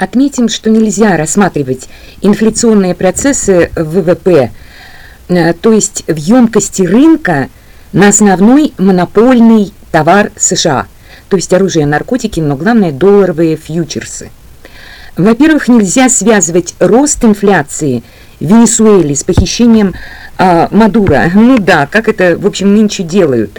Отметим, что нельзя рассматривать инфляционные процессы в ВВП, то есть в емкости рынка, на основной монопольный товар США, то есть оружие, наркотики, но главное долларовые фьючерсы. Во-первых, нельзя связывать рост инфляции в Венесуэле с похищением Мадуро. Ну да, как это, в общем, нынче делают.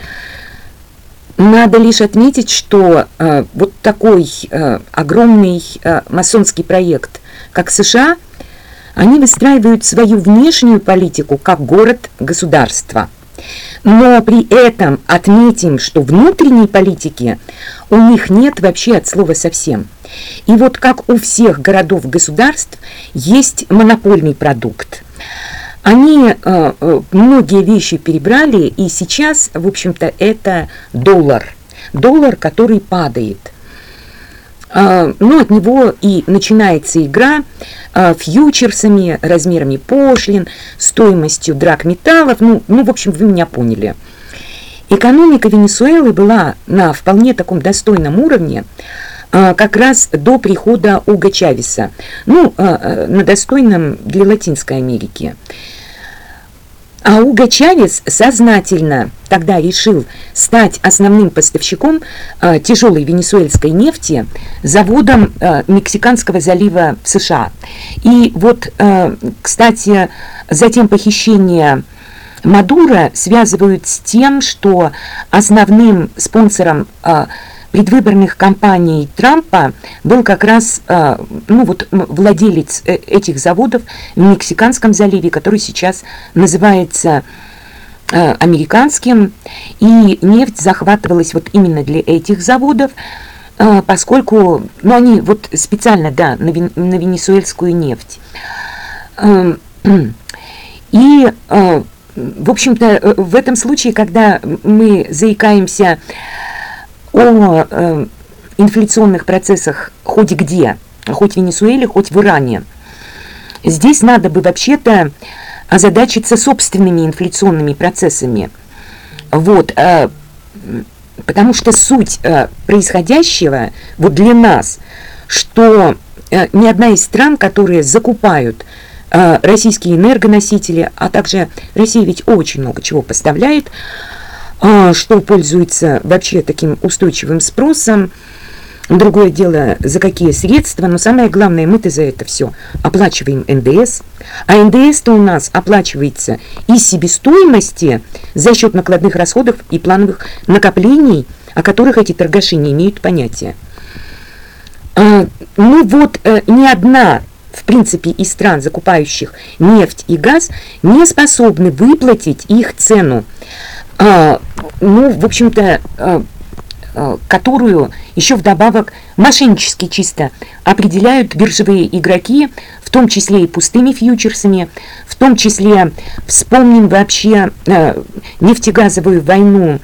Надо лишь отметить, что вот такой огромный масонский проект, как США, они выстраивают свою внешнюю политику как город-государство. Но при этом отметим, что внутренней политики у них нет вообще от слова совсем. И вот как у всех городов-государств есть монопольный продукт. Они многие вещи перебрали, и сейчас, в общем-то, это доллар. Доллар, который падает. Ну, от него и начинается игра фьючерсами, размерами пошлин, стоимостью драгметаллов. Ну, в общем, вы меня поняли. Экономика Венесуэлы была на вполне таком достойном уровне как раз до прихода Уго Чавеса. Ну, на достойном для Латинской Америки. А Уго Чавес сознательно тогда решил стать основным поставщиком тяжелой венесуэльской нефти заводом Мексиканского залива в США. И вот, кстати, затем похищение Мадуро связывают с тем, что основным спонсором предвыборных кампаний Трампа был как раз владелец этих заводов в Мексиканском заливе, который сейчас называется американским, и нефть захватывалась вот именно для этих заводов, поскольку они вот специально, да, на венесуэльскую нефть. И, в общем-то, в этом случае, когда мы заикаемся о инфляционных процессах хоть где, хоть в Венесуэле, хоть в Иране, здесь надо бы вообще-то озадачиться собственными инфляционными процессами. Вот, потому что суть происходящего вот для нас, что ни одна из стран, которые закупают российские энергоносители, а также Россия ведь очень много чего поставляет, что пользуется вообще таким устойчивым спросом. Другое дело, за какие средства, но самое главное, мы-то за это все оплачиваем НДС, а НДС-то у нас оплачивается из себестоимости за счет накладных расходов и плановых накоплений, о которых эти торгаши не имеют понятия. Ни одна, в принципе, из стран, закупающих нефть и газ, не способны выплатить их цену, в общем-то, которую еще вдобавок мошеннически чисто определяют биржевые игроки, в том числе и пустыми фьючерсами, в том числе вспомним вообще нефтегазовую войну,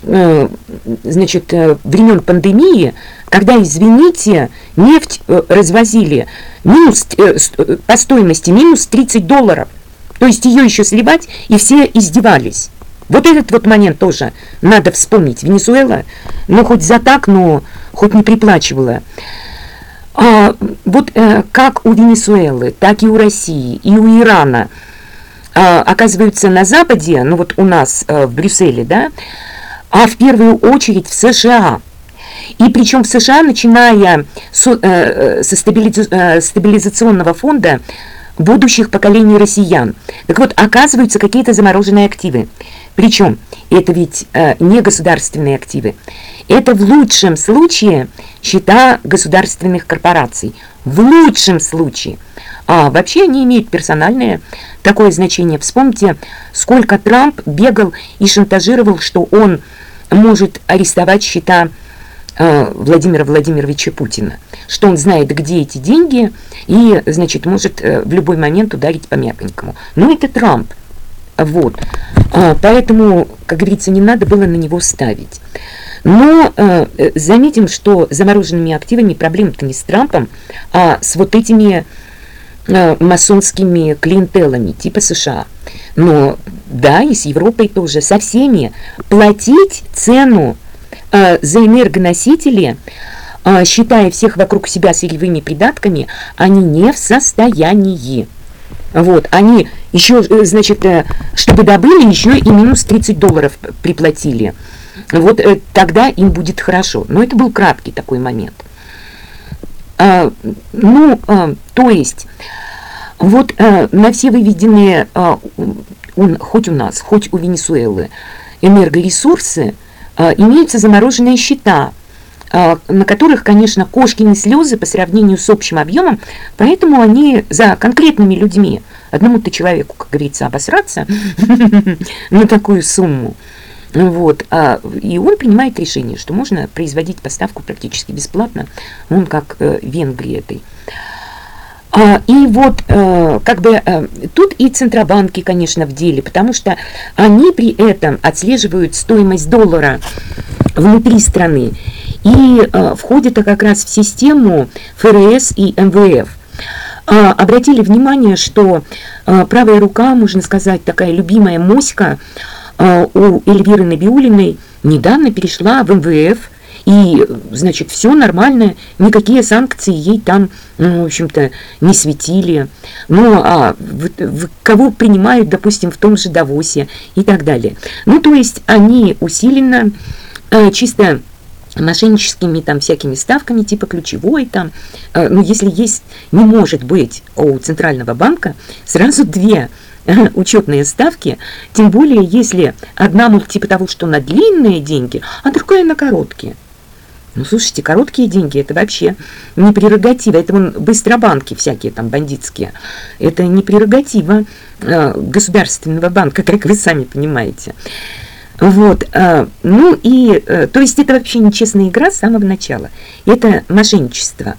времен пандемии, когда, извините, нефть развозили по стоимости минус $30. То есть ее еще сливать, и все издевались. Вот этот вот момент тоже надо вспомнить. Венесуэла, хоть за так, но хоть не приплачивала. Как у Венесуэлы, так и у России, и у Ирана оказываются на Западе, у нас в Брюсселе, да, а в первую очередь в США. И причем в США, начиная со стабилизационного фонда будущих поколений россиян. Так вот, оказываются какие-то замороженные активы. Причем это ведь не государственные активы. Это в лучшем случае счета государственных корпораций. В лучшем случае. А вообще они имеют персональное такое значение. Вспомните, сколько Трамп бегал и шантажировал, что он может арестовать счета Владимира Владимировича Путина, что он знает, где эти деньги, и, может в любой момент ударить по мягонькому. Но это Трамп. Вот. Поэтому, как говорится, не надо было на него ставить. Но заметим, что замороженными активами проблема-то не с Трампом, а с вот этими масонскими клиентелами типа США. Но да, и с Европой тоже, со всеми. Платить цену за энергоносители считая всех вокруг себя сырьевыми придатками, они не в состоянии. Вот, они еще, значит, чтобы добыли, еще и минус $30 приплатили. Вот тогда им будет хорошо. Но это был краткий такой момент. То есть, вот на все выведенные, хоть у нас, хоть у Венесуэлы, энергоресурсы, имеются замороженные счета, на которых, конечно, кошкины слезы по сравнению с общим объемом, поэтому они за конкретными людьми, одному-то человеку, как говорится, обосраться на такую сумму. Вот, и он принимает решение, что можно производить поставку практически бесплатно, он как Венгрии этой. И вот как бы тут и центробанки, конечно, в деле, потому что они при этом отслеживают стоимость доллара внутри страны и входят как раз в систему ФРС и МВФ. Обратили внимание, что правая рука, можно сказать, такая любимая моська у Эльвиры Набиуллиной недавно перешла в МВФ, и, значит, все нормально, никакие санкции ей там, в общем-то, не светили. Ну, кого принимают, допустим, в том же Давосе и так далее. Ну, то есть они усиленно, чисто мошенническими там всякими ставками, типа ключевой там, ну, если есть, не может быть у Центрального банка сразу две учетные ставки, тем более, если одна, мол, типа того, что на длинные деньги, а другая на короткие. Ну, слушайте, короткие деньги, это вообще не прерогатива, это вон быстробанки всякие там бандитские, это не прерогатива государственного банка, как вы сами понимаете. Вот, ну и, то есть это вообще нечестная игра с самого начала, это мошенничество.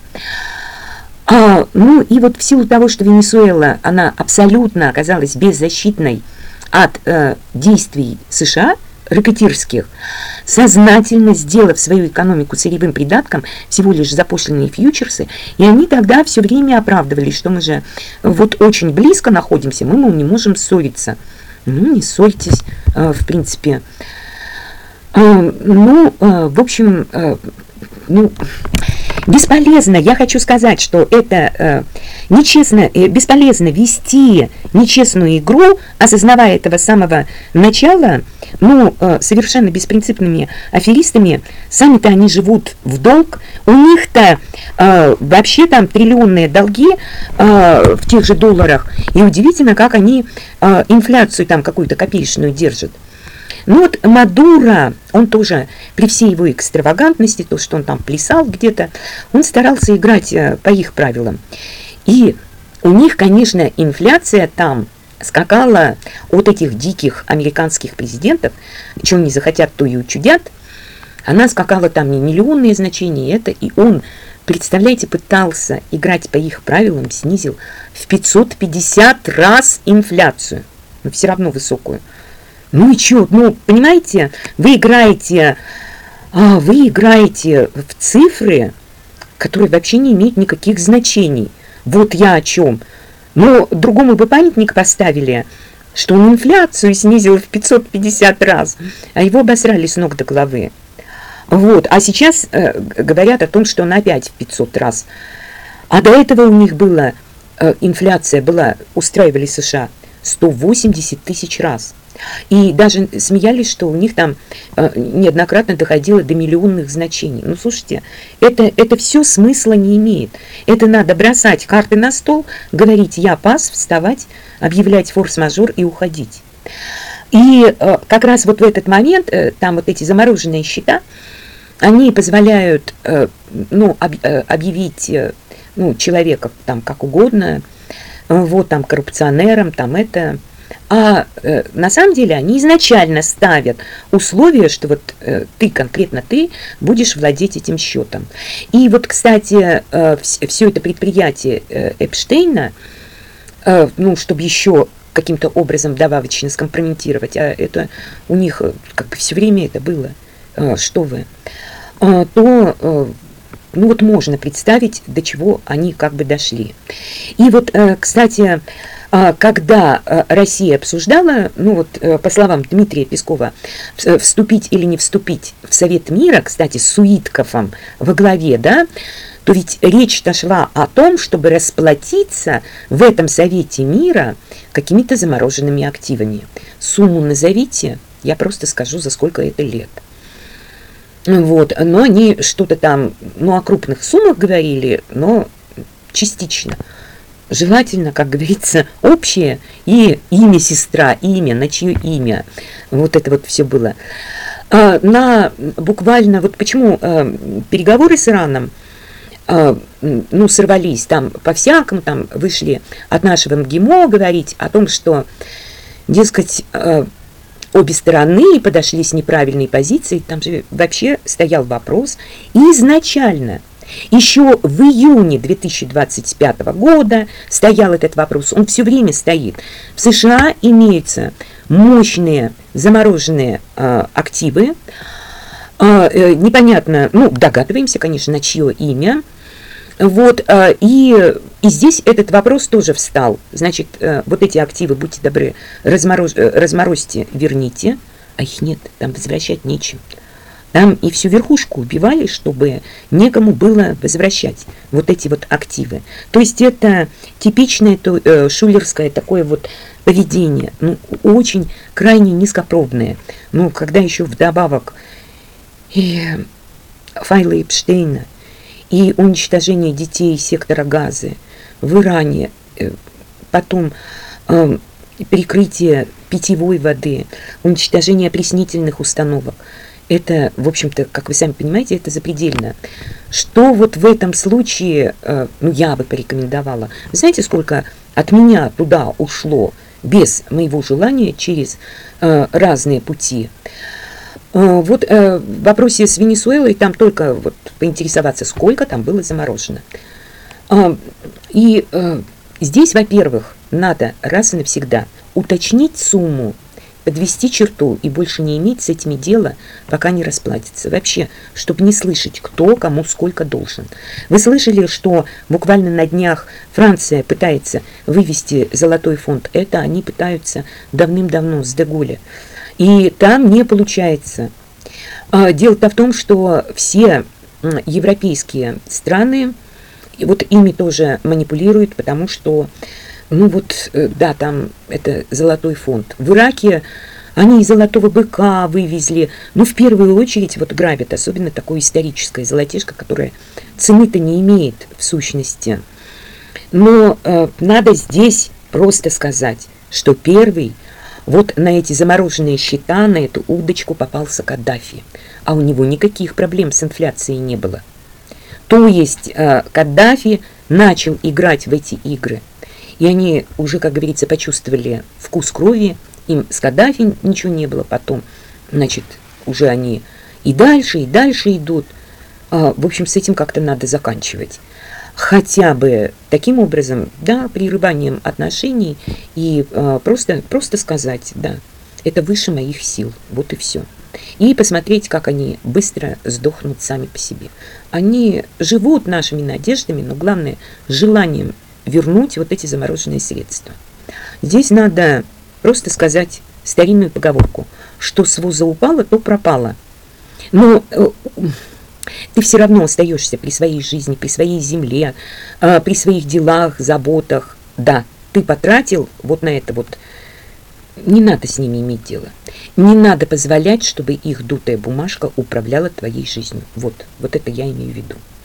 Ну и вот в силу того, что Венесуэла, она абсолютно оказалась беззащитной от действий США, ракетирских, сознательно сделав свою экономику сырьевым придатком, всего лишь запошлинные фьючерсы, и они тогда все время оправдывались, что мы же вот очень близко находимся, мы, мол, не можем ссориться. Ну, не ссорьтесь, в принципе. Ну, в общем, ну, бесполезно, я хочу сказать, что это нечестно, бесполезно вести нечестную игру, осознавая этого с самого начала, ну, совершенно беспринципными аферистами, сами-то они живут в долг, у них-то вообще там триллионные долги в тех же долларах, и удивительно, как они инфляцию там какую-то копеечную держат. Ну вот Мадуро, он тоже при всей его экстравагантности, то, что он там плясал где-то, он старался играть по их правилам. И у них, конечно, инфляция там скакала от этих диких американских президентов, что не захотят, то и учудят. Она скакала там не миллионные значения, это, и он, представляете, пытался играть по их правилам, снизил в 550 раз инфляцию, но все равно высокую. Ну и что, ну, понимаете, вы играете в цифры, которые вообще не имеют никаких значений. Вот я о чем. Но другому бы памятник поставили, что он инфляцию снизил в 550 раз, а его обосрали с ног до головы. Вот, а сейчас говорят о том, что он опять в 500 раз. А до этого у них была, инфляция была, устраивали США 180 тысяч раз. И даже смеялись, что у них там неоднократно доходило до миллионных значений. Ну, слушайте, это все смысла не имеет. Это надо бросать карты на стол, говорить «я пас», вставать, объявлять форс-мажор и уходить. И как раз вот в этот момент, там вот эти замороженные счета, они позволяют объявить человека там как угодно, вот там коррупционером, там это... А на самом деле они изначально ставят условие, что вот ты, конкретно ты, будешь владеть этим счетом. И вот, кстати, все это предприятие Эпштейна, чтобы еще каким-то образом добавочно скомпрометировать, а это у них как бы все время это было, что вы, то... вот можно представить, до чего они как бы дошли. И вот, кстати, Когда Россия обсуждала, ну вот по словам Дмитрия Пескова, вступить или не вступить в Совет мира, кстати, с Уиткофом во главе, да, то ведь речь-то шла о том, чтобы расплатиться в этом Совете мира какими-то замороженными активами. Сумму назовите, я просто скажу, за сколько это лет. Вот, но они что-то там, ну, о крупных суммах говорили, но частично. Желательно, как говорится, общее и имя сестра, имя, на чье имя. Вот это вот все было. Буквально, вот почему переговоры с Ираном, ну, сорвались, там по-всякому, там вышли от нашего МГИМО говорить о том, что, дескать, обе стороны подошли с неправильной позицией, там же вообще стоял вопрос, и изначально, еще в июне 2025 года стоял этот вопрос, он все время стоит. В США имеются мощные замороженные активы, непонятно, ну, догадываемся, конечно, на чье имя. Вот, и здесь этот вопрос тоже встал. Значит, вот эти активы, будьте добры, разморозьте, верните, а их нет, там возвращать нечем. Там и всю верхушку убивали, чтобы некому было возвращать вот эти вот активы. То есть это типичное шулерское такое вот поведение, ну, очень крайне низкопробное. Ну, когда еще вдобавок и файлы Эпштейна, и уничтожение детей сектора Газы в Иране, потом перекрытие питьевой воды, уничтожение опреснительных установок. Это, в общем-то, как вы сами понимаете, это запредельно. Что вот в этом случае, ну, я бы порекомендовала. Вы знаете, сколько от меня туда ушло без моего желания через разные пути? Вот в вопросе с Венесуэлой там только вот поинтересоваться, сколько там было заморожено. И здесь, во-первых, надо раз и навсегда уточнить сумму, подвести черту и больше не иметь с этими дела, пока не расплатится. Вообще, чтобы не слышать, кто кому сколько должен. Вы слышали, что буквально на днях Франция пытается вывести золотой фонд? Это они пытаются давным-давно с Деголя. И там не получается. Дело-то в том, что все европейские страны вот ими тоже манипулируют, потому что, ну вот, да, там это золотой фонд. В Ираке они и золотого быка вывезли. Ну, в первую очередь, вот грабят, особенно такое историческое золотишко, которое цены-то не имеет в сущности. Но надо здесь просто сказать, что первый вот на эти замороженные счета, на эту удочку попался Каддафи. А у него никаких проблем с инфляцией не было. То есть Каддафи начал играть в эти игры. И они уже, как говорится, почувствовали вкус крови. Им с Каддафи ничего не было потом. Значит, уже они и дальше идут. В общем, с этим как-то надо заканчивать. Хотя бы таким образом, да, прерыванием отношений и просто сказать, да, это выше моих сил, вот и все. И посмотреть, как они быстро сдохнут сами по себе. Они живут нашими надеждами, но главное, желанием вернуть вот эти замороженные средства. Здесь надо просто сказать старинную поговорку, что с воза упало, то пропало. Но ты все равно остаешься при своей жизни, при своей земле, при своих делах, заботах. Да, ты потратил вот на это вот. Не надо с ними иметь дело. Не надо позволять, чтобы их дутая бумажка управляла твоей жизнью. Вот это я имею в виду.